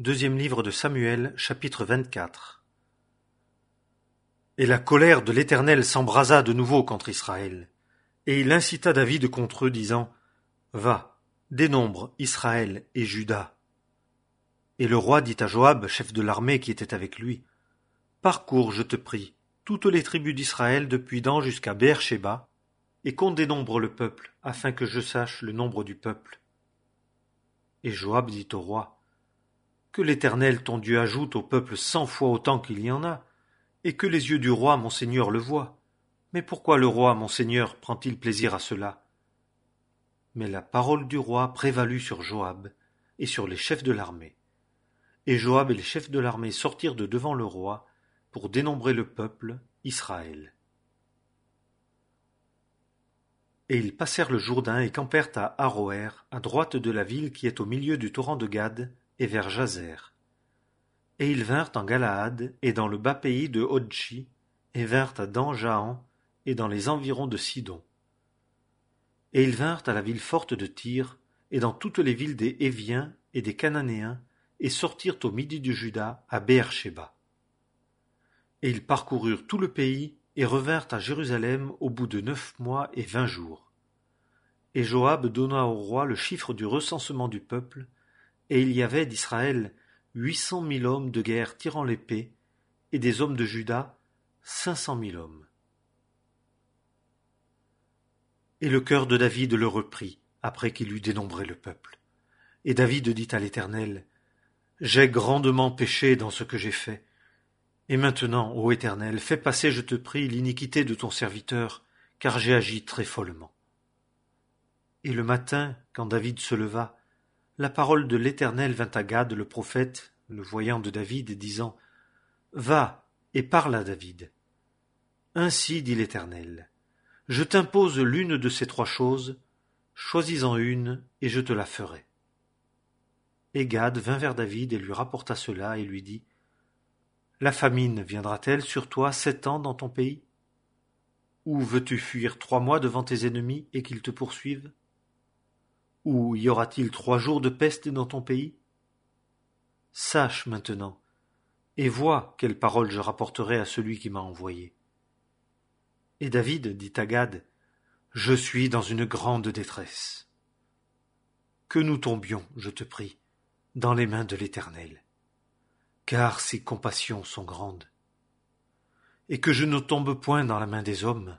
Deuxième livre de Samuel, chapitre 24. Et la colère de l'Éternel s'embrasa de nouveau contre Israël. Et il incita David contre eux, disant : Va, dénombre Israël et Juda. Et le roi dit à Joab, chef de l'armée qui était avec lui : Parcours, je te prie, toutes les tribus d'Israël depuis Dan jusqu'à Beer-Shéba, et qu'on dénombre le peuple, afin que je sache le nombre du peuple. Et Joab dit au roi : Que l'Éternel ton Dieu ajoute au peuple 100 fois autant qu'il y en a, et que les yeux du roi mon seigneur le voient. Mais pourquoi le roi mon seigneur prend-il plaisir à cela ? Mais la parole du roi prévalut sur Joab et sur les chefs de l'armée. Et Joab et les chefs de l'armée sortirent de devant le roi pour dénombrer le peuple, Israël. Et ils passèrent le Jourdain et campèrent à Aroër, à droite de la ville qui est au milieu du torrent de Gad, et vers Jazer. Et ils vinrent en Galaad, et dans le bas pays de Hodji, et vinrent à Dan-Jahan, et dans les environs de Sidon. Et ils vinrent à la ville forte de Tyr, et dans toutes les villes des Héviens et des Cananéens, et sortirent au midi du Juda, à Beer-Shéba. Et ils parcoururent tout le pays, et revinrent à Jérusalem au bout de 9 mois et 20 jours. Et Joab donna au roi le chiffre du recensement du peuple, et il y avait d'Israël 800 000 hommes de guerre tirant l'épée, et des hommes de Juda 500 000 hommes. Et le cœur de David le reprit, après qu'il eut dénombré le peuple. Et David dit à l'Éternel : J'ai grandement péché dans ce que j'ai fait. Et maintenant, ô Éternel, fais passer, je te prie, l'iniquité de ton serviteur, car j'ai agi très follement. Et le matin, quand David se leva, la parole de l'Éternel vint à Gad le prophète, le voyant de David, disant : Va et parle à David. Ainsi dit l'Éternel : Je t'impose l'une de ces 3 choses, choisis-en une, et je te la ferai. Et Gad vint vers David et lui rapporta cela, et lui dit : La famine viendra-t-elle sur toi 7 ans dans ton pays ? Ou veux-tu fuir 3 mois devant tes ennemis et qu'ils te poursuivent ? Ou y aura-t-il 3 jours de peste dans ton pays ? Sache maintenant, et vois quelle parole je rapporterai à celui qui m'a envoyé. Et David dit à Gad : Je suis dans une grande détresse. Que nous tombions, je te prie, dans les mains de l'Éternel, car ses compassions sont grandes, et que je ne tombe point dans la main des hommes.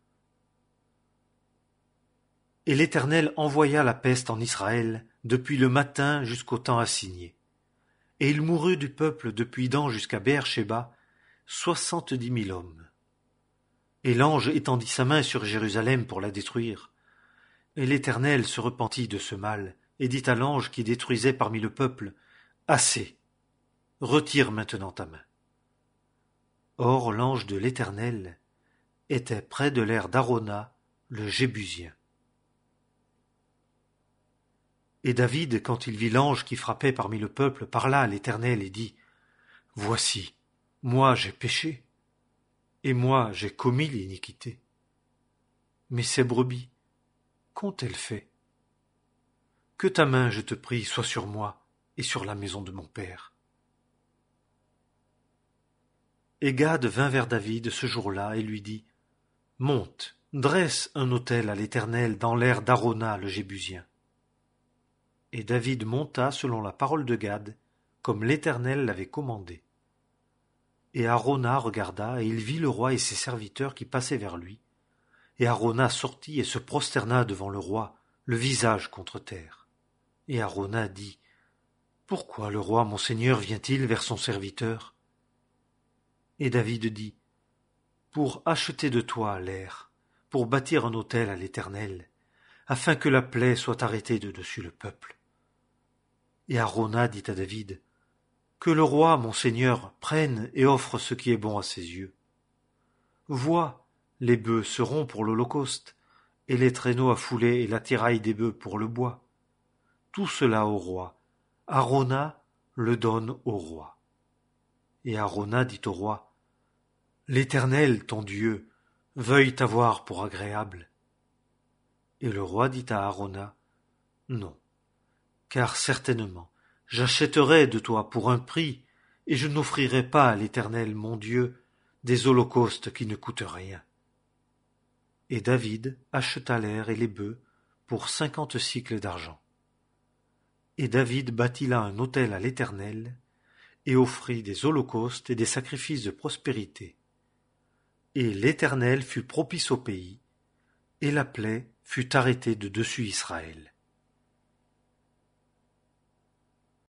Et l'Éternel envoya la peste en Israël depuis le matin jusqu'au temps assigné. Et il mourut du peuple depuis Dan jusqu'à Beer-Shéba 70 000 hommes. Et l'ange étendit sa main sur Jérusalem pour la détruire. Et l'Éternel se repentit de ce mal, et dit à l'ange qui détruisait parmi le peuple : Assez, retire maintenant ta main. Or l'ange de l'Éternel était près de l'aire d'Arona, le Jébusien. Et David, quand il vit l'ange qui frappait parmi le peuple, parla à l'Éternel et dit : Voici, moi j'ai péché, et moi j'ai commis l'iniquité. Mais ces brebis, qu'ont-elles fait ? Que ta main, je te prie, soit sur moi et sur la maison de mon père. Et Gad vint vers David ce jour-là et lui dit : Monte, dresse un autel à l'Éternel dans l'aire d'Arona le Jébusien. Et David monta selon la parole de Gad, comme l'Éternel l'avait commandé. Et Arona regarda, et il vit le roi et ses serviteurs qui passaient vers lui. Et Arona sortit et se prosterna devant le roi, le visage contre terre. Et Arona dit : Pourquoi le roi mon seigneur vient-il vers son serviteur ? Et David dit : Pour acheter de toi l'aire, pour bâtir un autel à l'Éternel, afin que la plaie soit arrêtée de dessus le peuple. Et Arona dit à David : Que le roi, mon seigneur, prenne et offre ce qui est bon à ses yeux. Vois, les bœufs seront pour l'holocauste, et les traîneaux à fouler et l'attirail des bœufs pour le bois. Tout cela au roi. Arona le donne au roi. Et Arona dit au roi : L'Éternel, ton Dieu, veuille t'avoir pour agréable. Et le roi dit à Arona : Non, car certainement j'achèterai de toi pour un prix, et je n'offrirai pas à l'Éternel mon Dieu des holocaustes qui ne coûtent rien. Et David acheta l'aire et les bœufs pour 50 sicles d'argent. Et David bâtit là un autel à l'Éternel, et offrit des holocaustes et des sacrifices de prospérité. Et l'Éternel fut propice au pays, et la plaie fut arrêtée de dessus Israël.